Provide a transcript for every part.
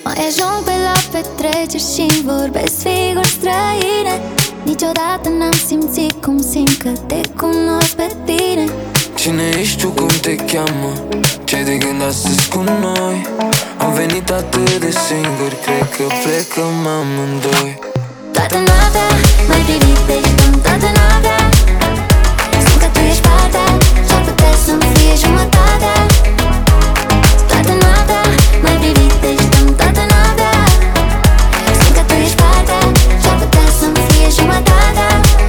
Mai ajung pe la petreceri și-mi vorbesc figuri străine. Niciodată n-am simțit cum simt că te cunosc pe tine. Cine ești tu, cum te cheamă? Ce-ai de gând astăzi cu noi? Am venit atât de singur, cred că plecăm amândoi. Toată noaptea m-ai privit, deci dăm toată noaptea. Simt că tu ești partea și-ar putea să-mi fie jumătatea. Toată noaptea m-ai privit, deci dăm toată noaptea. Simt că tu ești partea și-ar putea să-mi fie jumătatea.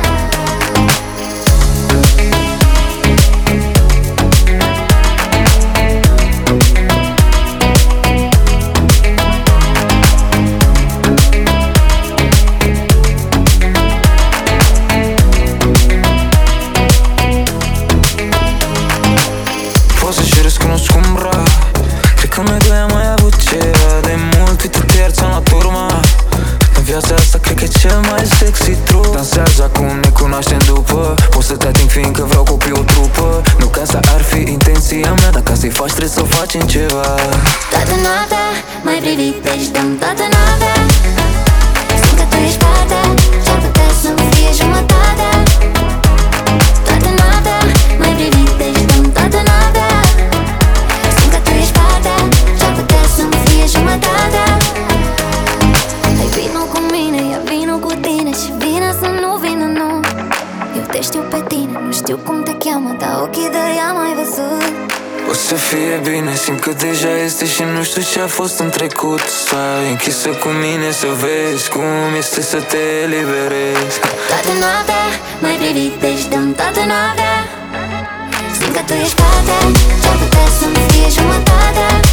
Cred că noi doi am mai avut ceva de mult, uite te ți-am luat urma. În viața asta cred că e cel mai sexy trup. Dansează acum, ne cunoaștem după. Pot să te ating fiindcă vreau copii o trupă. Nu că asta ar fi intenția mea, dacă să-i faci trebuie să facem ceva. Toată noaptea m-ai privit, deci dăm toată noaptea. Simt că tu ești partea și-ar putea să-mi fie jumătatea. Toată noaptea m-ai privit, deci dăm toată noaptea. Simt că tu ești partea și-ar putea să-mi fie jumătatea. Hai vino cu mine, ia vino cu tine și vine să nu vină, nu. Eu te știu pe tine, nu știu cum te cheamă, dar ochii de ea m-ai văzut. O să fie bine, simt că deja este și nu știu ce a fost în trecut. Stai închisă cu mine să vezi cum este să te eliberezi. Toată noaptea m-ai privit, deci dăm toată noaptea. Simt că tu ești partea și-ar putea să-mi fie jumătatea.